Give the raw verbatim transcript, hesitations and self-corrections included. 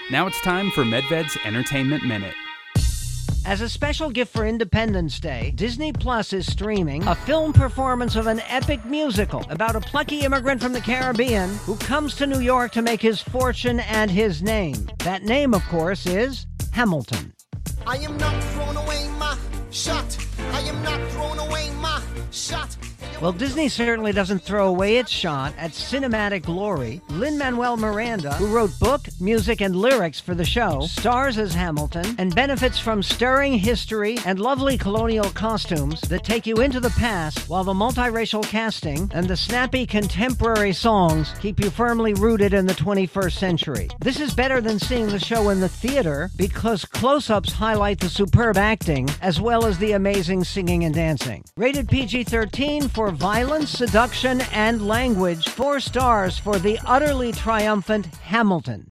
Now it's time for MedVed's Entertainment Minute. As a special gift for Independence Day, Disney Plus is streaming a film performance of an epic musical about a plucky immigrant from the Caribbean who comes to New York to make his fortune and his name. That name, of course, is Hamilton. I am not throwing away my shot. I am not throwing away my shot. Well, Disney certainly doesn't throw away its shot at cinematic glory. Lin-Manuel Miranda, who wrote book, music, and lyrics for the show, stars as Hamilton and benefits from stirring history and lovely colonial costumes that take you into the past, while the multiracial casting and the snappy contemporary songs keep you firmly rooted in the twenty-first century. This is better than seeing the show in the theater because close-ups highlight the superb acting as well as the amazing singing and dancing. Rated P G thirteen for violence, seduction, and language. Four stars for the utterly triumphant Hamilton.